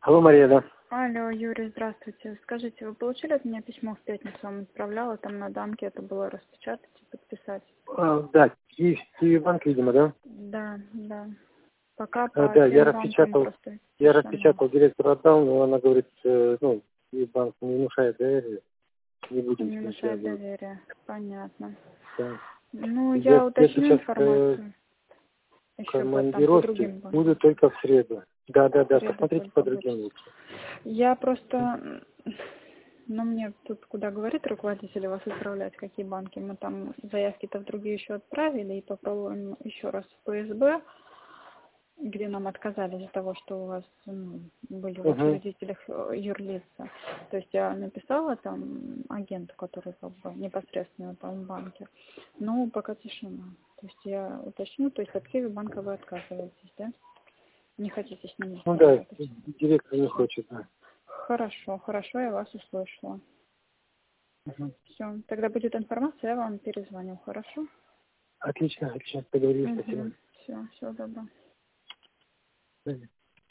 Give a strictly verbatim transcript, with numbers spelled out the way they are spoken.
Алло, Мария, да. Алло, Юрий, здравствуйте. Скажите, вы получили от меня письмо в пятницу, вам отправляла, там на дамке это было распечатать и подписать? А, да, Киевбанк, видимо, да? Да, да. Пока А, по да, я всем банкам распечатал, просто я тишина. распечатал, директору отдал, но она говорит, э, ну, Киевбанк не внушает доверия, не будем Не с ним мешает связываться. доверие. Понятно. Да. Ну, Я, я я уточню сейчас э, информацию. в Еще по, там по командировке другим банкам. буду только в среду. Да, да, В да, среду посмотрите по только другим будет. лучше. Я просто, ну, мне тут куда говорит руководитель вас отправлять, какие банки. Мы там заявки-то в другие еще отправили и попробуем еще раз в ПСБ, где нам отказали из-за того, что у вас ну, были в Угу, учредителях э, юрлица. То есть я написала там агенту, который как бы непосредственно там в банке. Но пока тишина. То есть я уточню, то есть от Киевбанка вы отказываетесь, да? Не хотите с ними ну да, разговаривать? директор не Все. хочет, да. Хорошо, хорошо, я вас услышала. Мгм. Все. Тогда будет информация, я вам перезвоню, хорошо? Отлично, отлично, поговорили, спасибо. Угу. Все, всего доброго. Мгм.